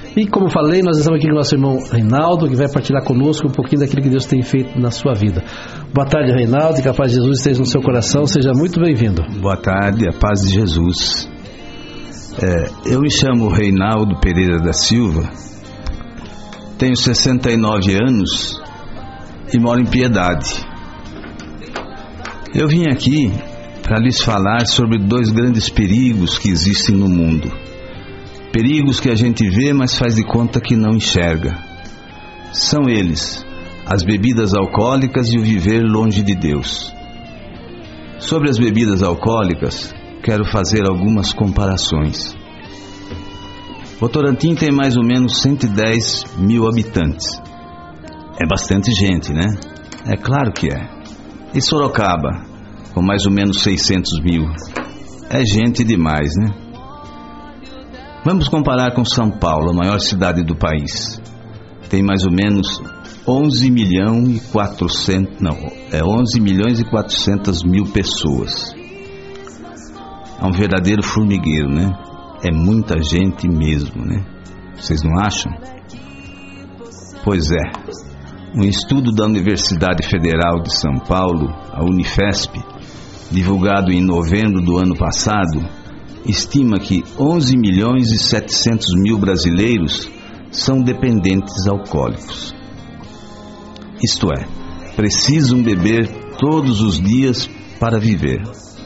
E como falei, nós estamos aqui com o nosso irmão Reinaldo, que vai partilhar conosco um pouquinho daquilo que Deus tem feito na sua vida. Boa tarde, Reinaldo, e que a paz de Jesus esteja no seu coração. Seja muito bem-vindo. Boa tarde, a paz de Jesus. Eu me chamo Reinaldo Pereira da Silva, tenho 69 anos e moro em Piedade. Eu vim aqui para lhes falar sobre dois grandes perigos que existem no mundo. Perigos que a gente vê, mas faz de conta que não enxerga. São eles: as bebidas alcoólicas e o viver longe de Deus. Sobre as bebidas alcoólicas, quero fazer algumas comparações. Votorantim tem mais ou menos 110 mil habitantes. É bastante gente, né? É claro que é. E Sorocaba, com mais ou menos 600 mil. É gente demais, né? Vamos comparar com São Paulo, a maior cidade do país. Tem mais ou menos 11 milhões e 400 mil pessoas. É um verdadeiro formigueiro, né? É muita gente mesmo, né? Vocês não acham? Pois é. Um estudo da Universidade Federal de São Paulo, a Unifesp, divulgado em novembro do ano passado, estima que 11 milhões e 700 mil brasileiros são dependentes alcoólicos. Isto é, precisam beber todos os dias para viver.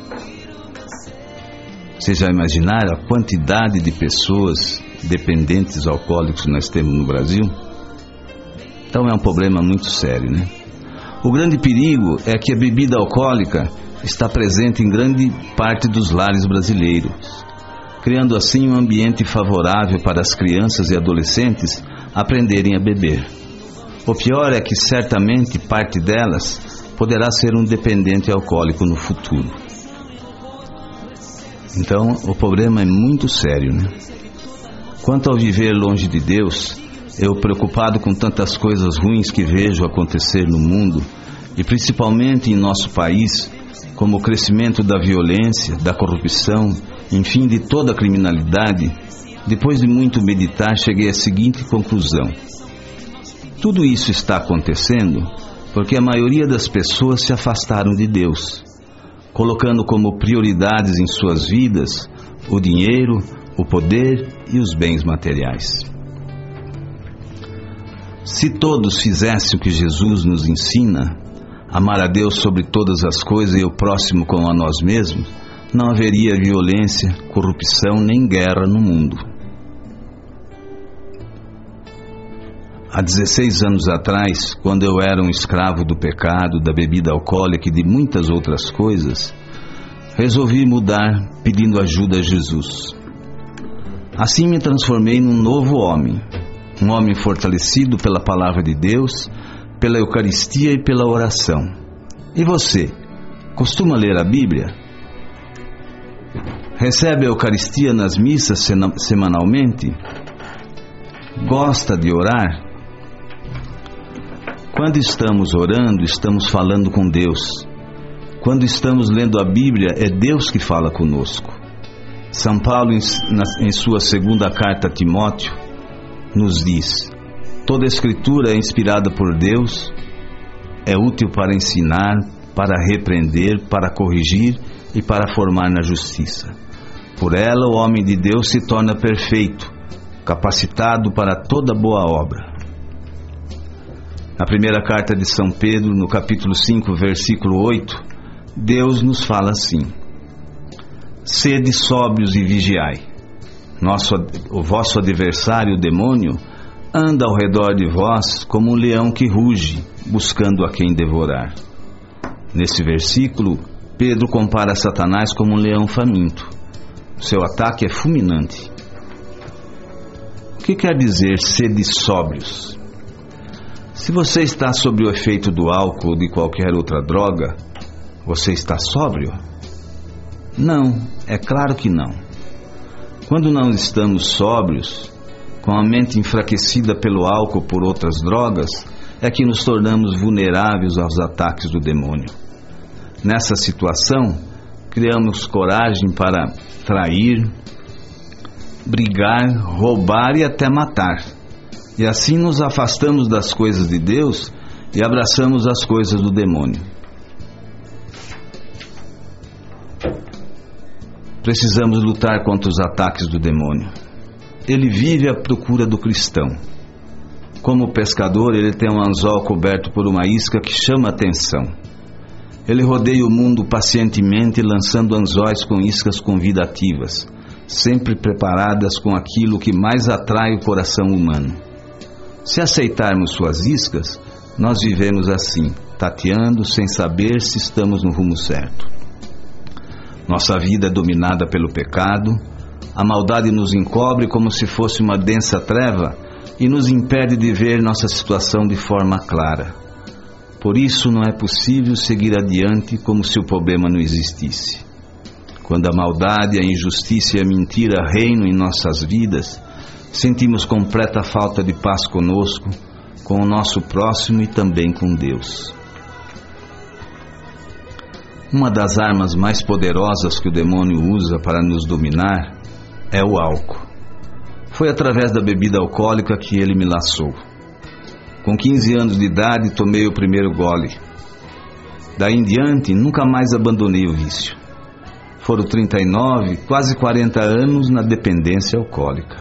Vocês já imaginaram a quantidade de pessoas dependentes alcoólicos que nós temos no Brasil? Então é um problema muito sério, né? O grande perigo é que a bebida alcoólica está presente em grande parte dos lares brasileiros, criando assim um ambiente favorável para as crianças e adolescentes aprenderem a beber. O pior é que certamente parte delas poderá ser um dependente alcoólico no futuro. Então o problema é muito sério, né? Quanto ao viver longe de Deus, eu, preocupado com tantas coisas ruins que vejo acontecer no mundo, e principalmente em nosso país, como o crescimento da violência, da corrupção, enfim, de toda a criminalidade, depois de muito meditar, cheguei à seguinte conclusão: tudo isso está acontecendo porque a maioria das pessoas se afastaram de Deus, colocando como prioridades em suas vidas o dinheiro, o poder e os bens materiais. Se todos fizessem o que Jesus nos ensina, amar a Deus sobre todas as coisas e o próximo como a nós mesmos, não haveria violência, corrupção nem guerra no mundo. Há 16 anos atrás, quando eu era um escravo do pecado, da bebida alcoólica e de muitas outras coisas, resolvi mudar pedindo ajuda a Jesus. Assim me transformei num novo homem, um homem fortalecido pela palavra de Deus, pela Eucaristia e pela oração. E você, costuma ler a Bíblia? Recebe a Eucaristia nas missas semanalmente? Gosta de orar? Quando estamos orando, estamos falando com Deus. Quando estamos lendo a Bíblia, é Deus que fala conosco. São Paulo, em sua segunda carta a Timóteo, nos diz: toda a Escritura é inspirada por Deus, é útil para ensinar, para repreender, para corrigir e para formar na justiça. Por ela, o homem de Deus se torna perfeito, capacitado para toda boa obra. Na primeira carta de São Pedro, no capítulo 5, versículo 8, Deus nos fala assim: sede sóbrios e vigiai. O vosso adversário, o demônio, anda ao redor de vós como um leão que ruge, buscando a quem devorar. Nesse versículo, Pedro compara Satanás como um leão faminto. Seu ataque é fulminante. O que quer dizer sede sóbrios? Se você está sob o efeito do álcool ou de qualquer outra droga, você está sóbrio? Não, é claro que não. Quando não estamos sóbrios, com a mente enfraquecida pelo álcool ou por outras drogas, é que nos tornamos vulneráveis aos ataques do demônio. Nessa situação, criamos coragem para trair, brigar, roubar e até matar. E assim nos afastamos das coisas de Deus e abraçamos as coisas do demônio. Precisamos lutar contra os ataques do demônio. Ele vive à procura do cristão. Como pescador, ele tem um anzol coberto por uma isca que chama a atenção. Ele rodeia o mundo pacientemente, lançando anzóis com iscas convidativas, sempre preparadas com aquilo que mais atrai o coração humano. Se aceitarmos suas iscas, nós vivemos assim, tateando sem saber se estamos no rumo certo. Nossa vida é dominada pelo pecado, a maldade nos encobre como se fosse uma densa treva e nos impede de ver nossa situação de forma clara. Por isso não é possível seguir adiante como se o problema não existisse. Quando a maldade, a injustiça e a mentira reinam em nossas vidas, sentimos completa falta de paz conosco, com o nosso próximo e também com Deus. Uma das armas mais poderosas que o demônio usa para nos dominar é o álcool. Foi através da bebida alcoólica que ele me laçou. Com 15 anos de idade, tomei o primeiro gole. Daí em diante, nunca mais abandonei o vício. Foram 39, quase 40 anos na dependência alcoólica.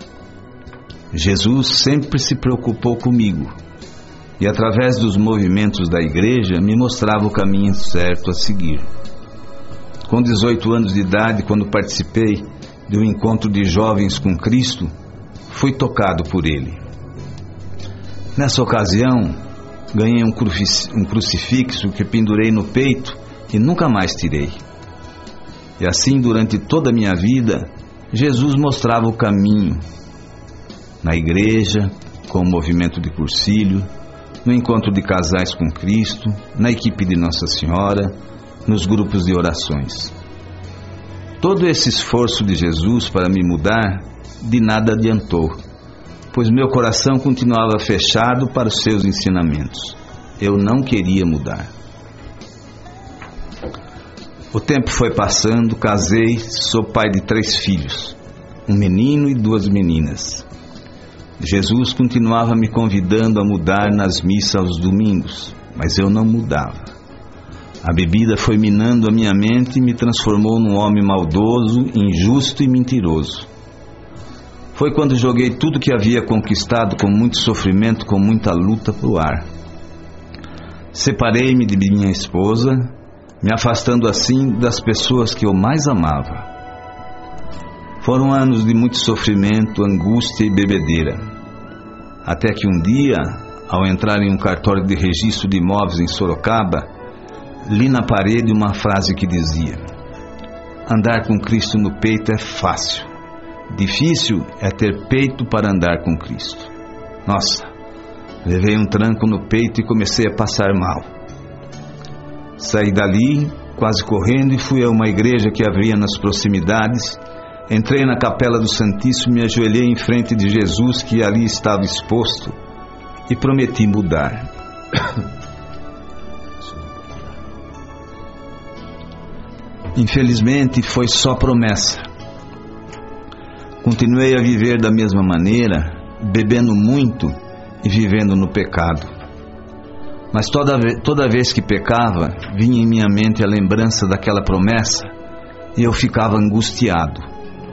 Jesus sempre se preocupou comigo e, através dos movimentos da igreja, me mostrava o caminho certo a seguir. Com 18 anos de idade, quando participei de um encontro de jovens com Cristo, fui tocado por Ele. Nessa ocasião, ganhei um crucifixo que pendurei no peito e nunca mais tirei. E assim, durante toda a minha vida, Jesus mostrava o caminho. Na igreja, com o movimento de cursilho, no encontro de casais com Cristo, na equipe de Nossa Senhora, nos grupos de orações. Todo esse esforço de Jesus para me mudar, de nada adiantou, pois meu coração continuava fechado para os seus ensinamentos. Eu não queria mudar. O tempo foi passando, casei, sou pai de 3 filhos, um menino e 2 meninas. Jesus continuava me convidando a mudar nas missas aos domingos, mas eu não mudava. A bebida foi minando a minha mente e me transformou num homem maldoso, injusto e mentiroso. Foi quando joguei tudo que havia conquistado com muito sofrimento, com muita luta pro ar. Separei-me de minha esposa, me afastando assim das pessoas que eu mais amava. Foram anos de muito sofrimento, angústia e bebedeira. Até que um dia, ao entrar em um cartório de registro de imóveis em Sorocaba, li na parede uma frase que dizia: andar com Cristo no peito é fácil, difícil é ter peito para andar com Cristo. Nossa, levei um tranco no peito e comecei a passar mal. Saí dali, quase correndo, e fui a uma igreja que havia nas proximidades. Entrei na capela do Santíssimo, me ajoelhei em frente de Jesus, que ali estava exposto, e prometi mudar. Infelizmente, foi só promessa. Continuei a viver da mesma maneira, bebendo muito e vivendo no pecado. Mas toda vez que pecava, vinha em minha mente a lembrança daquela promessa e eu ficava angustiado.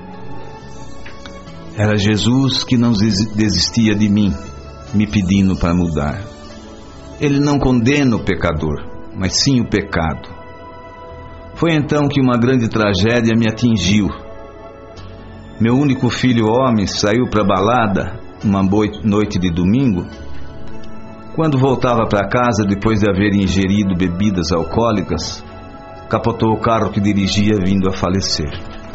Era Jesus que não desistia de mim, me pedindo para mudar. Ele não condena o pecador, mas sim o pecado. Foi então que uma grande tragédia me atingiu. Meu único filho homem saiu para a balada uma noite de domingo. Quando voltava para casa, depois de haver ingerido bebidas alcoólicas, capotou o carro que dirigia, vindo a falecer.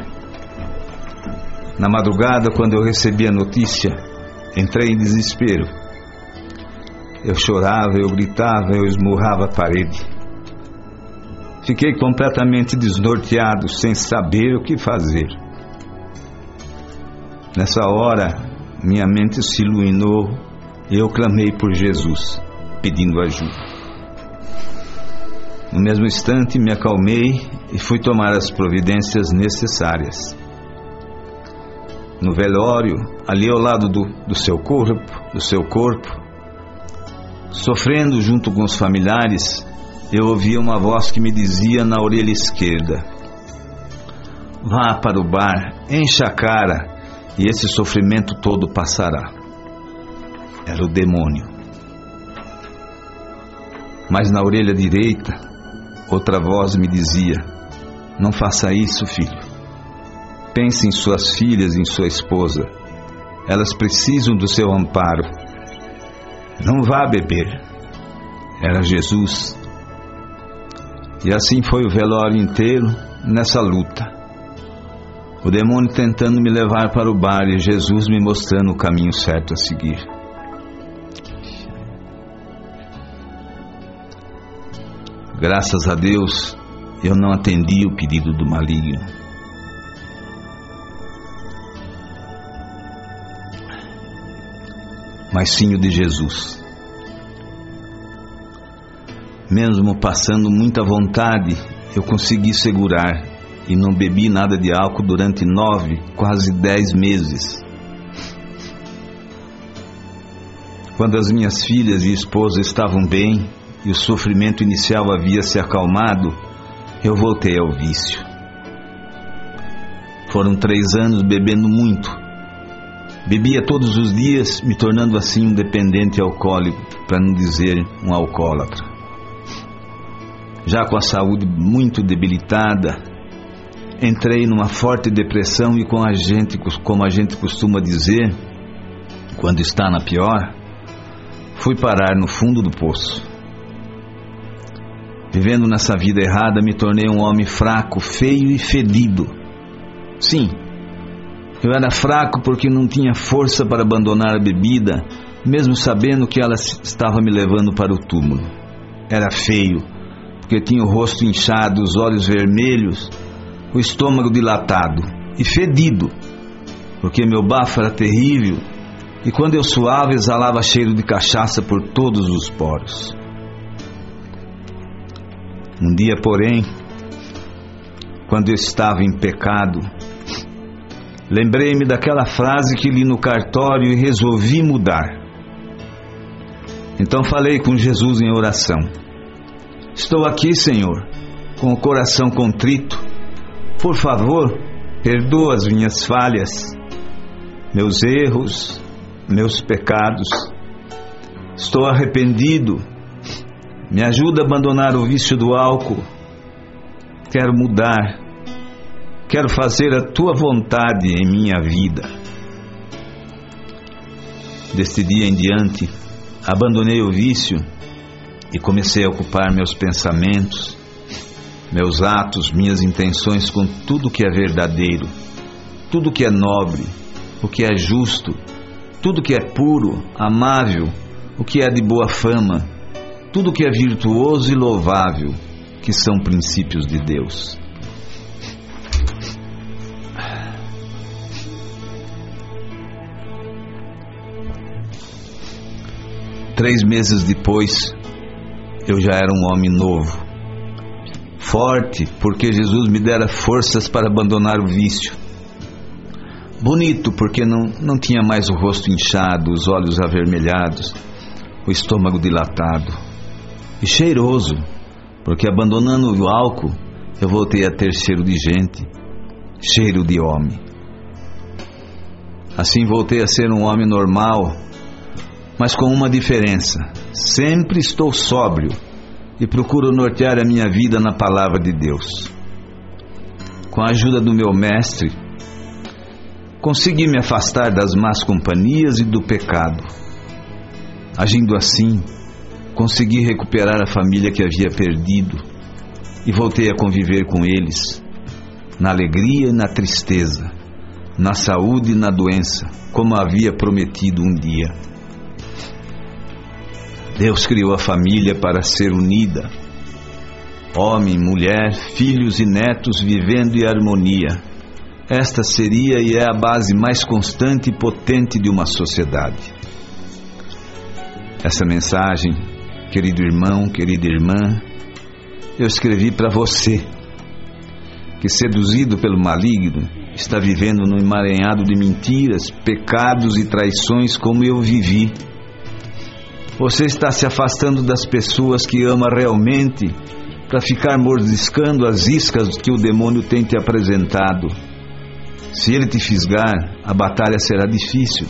Na madrugada, quando eu recebi a notícia, entrei em desespero. Eu chorava, eu gritava, eu esmurrava a parede. Fiquei completamente desnorteado, sem saber o que fazer. Nessa hora, minha mente se iluminou e eu clamei por Jesus, pedindo ajuda. No mesmo instante, me acalmei e fui tomar as providências necessárias. no velório, ali ao lado do seu corpo, sofrendo junto com os familiares, eu ouvia uma voz que me dizia na orelha esquerda: vá para o bar, encha a cara e esse sofrimento todo passará. Era o demônio. Mas na orelha direita, outra voz me dizia: não faça isso, filho. Pense em suas filhas e em sua esposa. Elas precisam do seu amparo. Não vá beber. Era Jesus. E assim foi o velório inteiro nessa luta. O demônio tentando me levar para o bar e Jesus me mostrando o caminho certo a seguir. Graças a Deus, eu não atendi o pedido do maligno. Mas sim o de Jesus. Mesmo passando muita vontade, eu consegui segurar e não bebi nada de álcool durante 9, quase 10 meses. Quando as minhas filhas e esposa estavam bem e o sofrimento inicial havia se acalmado, eu voltei ao vício. Foram 3 anos bebendo muito. Bebia todos os dias, me tornando assim um dependente alcoólico, para não dizer um alcoólatra. Já com a saúde muito debilitada, entrei numa forte depressão e como a gente costuma dizer, quando está na pior, fui parar no fundo do poço. Vivendo nessa vida errada, me tornei um homem fraco, feio e fedido. Sim, eu era fraco porque não tinha força para abandonar a bebida, mesmo sabendo que ela estava me levando para o túmulo. Era feio, porque tinha o rosto inchado, os olhos vermelhos, o estômago dilatado, e fedido, porque meu bafo era terrível, e quando eu suava, exalava cheiro de cachaça por todos os poros. Um dia, porém, quando eu estava em pecado, lembrei-me daquela frase que li no cartório e resolvi mudar. Então falei com Jesus em oração: estou aqui, Senhor, com o coração contrito. Por favor, perdoa as minhas falhas, meus erros, meus pecados. Estou arrependido. Me ajuda a abandonar o vício do álcool. Quero mudar. Quero fazer a tua vontade em minha vida. Deste dia em diante, abandonei o vício e comecei a ocupar meus pensamentos, meus atos, minhas intenções com tudo que é verdadeiro, tudo que é nobre, o que é justo, tudo que é puro, amável, o que é de boa fama, tudo que é virtuoso e louvável, que são princípios de Deus. Três meses depois, eu já era um homem novo, forte, porque Jesus me dera forças para abandonar o vício. Bonito, porque não tinha mais o rosto inchado, os olhos avermelhados, o estômago dilatado. E cheiroso, porque abandonando o álcool, eu voltei a ter cheiro de gente, cheiro de homem. Assim voltei a ser um homem normal, mas com uma diferença: sempre estou sóbrio e procuro nortear a minha vida na palavra de Deus. Com a ajuda do meu mestre, consegui me afastar das más companhias e do pecado. Agindo assim, consegui recuperar a família que havia perdido e voltei a conviver com eles, na alegria e na tristeza, na saúde e na doença, como havia prometido um dia. Deus criou a família para ser unida, homem, mulher, filhos e netos vivendo em harmonia. Esta seria e é a base mais constante e potente de uma sociedade. Essa mensagem, querido irmão, querida irmã, eu escrevi para você, que seduzido pelo maligno, está vivendo num emaranhado de mentiras, pecados e traições como eu vivi. Você está se afastando das pessoas que ama realmente para ficar mordiscando as iscas que o demônio tem te apresentado. Se ele te fisgar, a batalha será difícil,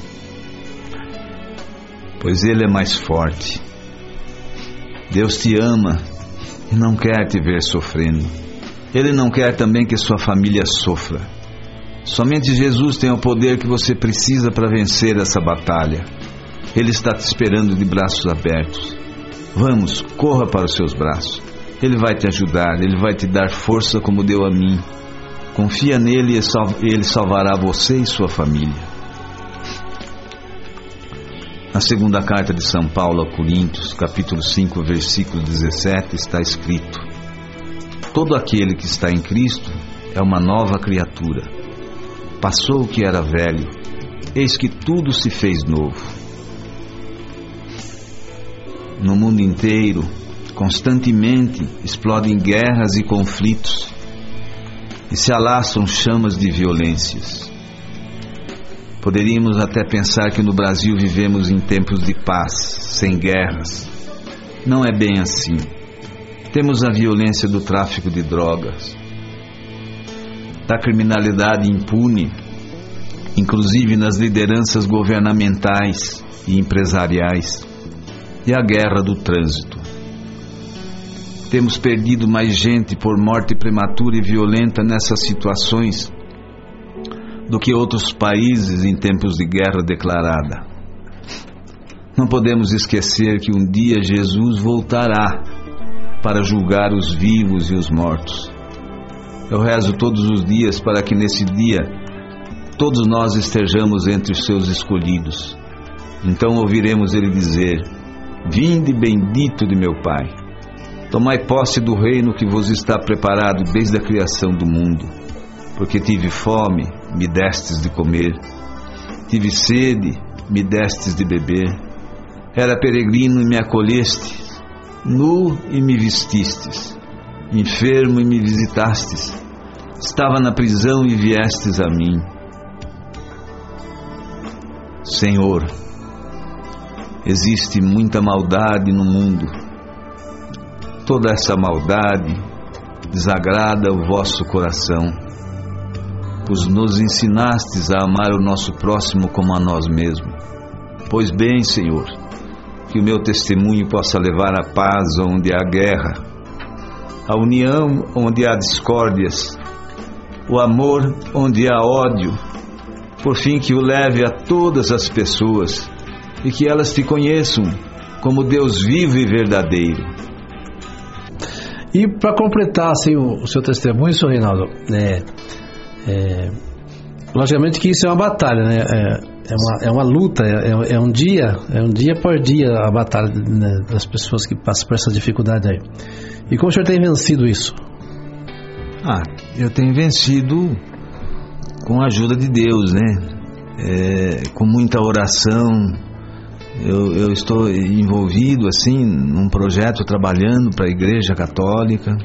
pois ele é mais forte. Deus te ama e não quer te ver sofrendo. Ele não quer também que sua família sofra. Somente Jesus tem o poder que você precisa para vencer essa batalha. Ele está te esperando de braços abertos. Vamos, corra para os seus braços. Ele vai te ajudar, Ele vai te dar força como deu a mim. Confia nele e Ele salvará você e sua família. Na segunda carta de São Paulo a Coríntios, capítulo 5, versículo 17, está escrito: todo aquele que está em Cristo é uma nova criatura. Passou o que era velho, eis que tudo se fez novo. No mundo inteiro, constantemente explodem guerras e conflitos e se alastram chamas de violências. Poderíamos até pensar que no Brasil vivemos em tempos de paz, sem guerras. Não é bem assim. Temos a violência do tráfico de drogas, da criminalidade impune, inclusive nas lideranças governamentais e empresariais, e a guerra do trânsito. Temos perdido mais gente por morte prematura e violenta nessas situações do que outros países em tempos de guerra declarada. Não podemos esquecer que um dia Jesus voltará para julgar os vivos e os mortos. Eu rezo todos os dias para que nesse dia todos nós estejamos entre os seus escolhidos. Então ouviremos Ele dizer: vinde bendito de meu Pai, tomai posse do reino que vos está preparado desde a criação do mundo. Porque tive fome, me destes de comer, tive sede, me destes de beber, era peregrino e me acolheste, nu e me vestistes, enfermo e me visitastes, estava na prisão e viestes a mim. Senhor, existe muita maldade no mundo. Toda essa maldade desagrada o vosso coração, pois nos ensinastes a amar o nosso próximo como a nós mesmos. Pois bem, Senhor, que o meu testemunho possa levar a paz onde há guerra, a união onde há discórdias, o amor onde há ódio, por fim que o leve a todas as pessoas e que elas te conheçam como Deus vivo e verdadeiro. E para completar assim, o seu testemunho, Sr. Reinaldo, logicamente que isso é uma batalha, né? É uma luta, é um dia por dia a batalha, né, das pessoas que passam por essa dificuldade aí. E como o senhor tem vencido isso? Eu tenho vencido com a ajuda de Deus, né? Com muita oração. Eu estou envolvido assim num projeto trabalhando para a Igreja Católica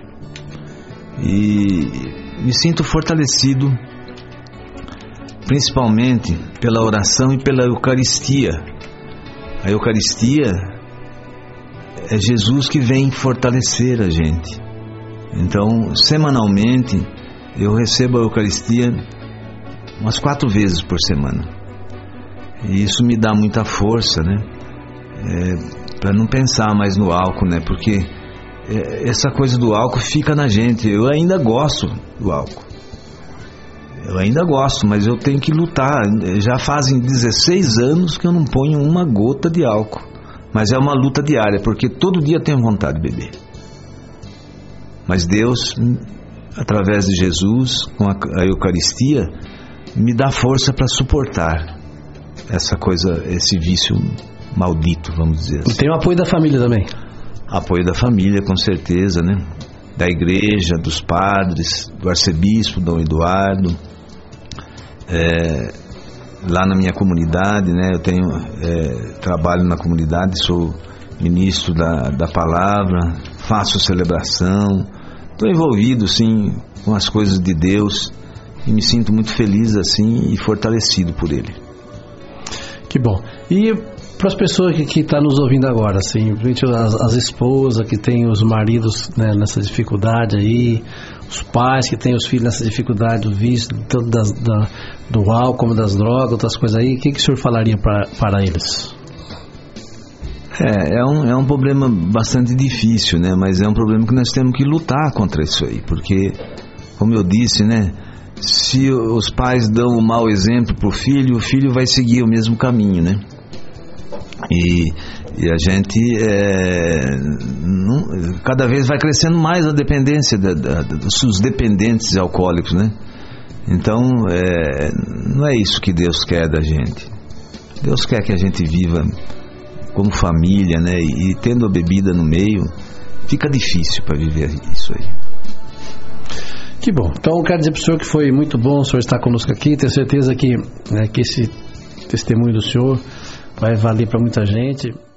e me sinto fortalecido, principalmente pela oração e pela Eucaristia. A Eucaristia é Jesus que vem fortalecer a gente. Então, semanalmente eu recebo a Eucaristia umas 4 vezes por semana. E isso me dá muita força, né? Para não pensar mais no álcool, né? Porque essa coisa do álcool fica na gente. Eu ainda gosto do álcool. Eu ainda gosto, mas eu tenho que lutar. Já fazem 16 anos que eu não ponho uma gota de álcool. Mas é uma luta diária, porque todo dia eu tenho vontade de beber. Mas Deus, através de Jesus, com a Eucaristia, me dá força para suportar essa coisa, esse vício maldito, vamos dizer assim. E tem o apoio da família também? Apoio da família, com certeza, né? Da igreja, dos padres, do arcebispo Dom Eduardo. Lá na minha comunidade, né? Eu tenho trabalho na comunidade, sou ministro da palavra, faço celebração, estou envolvido sim com as coisas de Deus E me sinto muito feliz assim e fortalecido por ele. Que bom. E para as pessoas que estão nos ouvindo agora, assim, as esposas que têm os maridos, né, nessa dificuldade aí, os pais que têm os filhos nessa dificuldade do vício, tanto do álcool como das drogas, outras coisas aí, o que o senhor falaria para eles? É um problema bastante difícil, né? Mas é um problema que nós temos que lutar contra isso aí, porque, como eu disse, né? Se os pais dão um mau exemplo para o filho vai seguir o mesmo caminho, né? E a gente cada vez vai crescendo mais a dependência dos dependentes alcoólicos, né? Então não é isso que Deus quer da gente. Deus quer que a gente viva como família, né? E tendo a bebida no meio, fica difícil para viver isso aí. Que bom. Então eu quero dizer para o senhor que foi muito bom o senhor estar conosco aqui. Tenho certeza que esse testemunho do senhor vai valer para muita gente.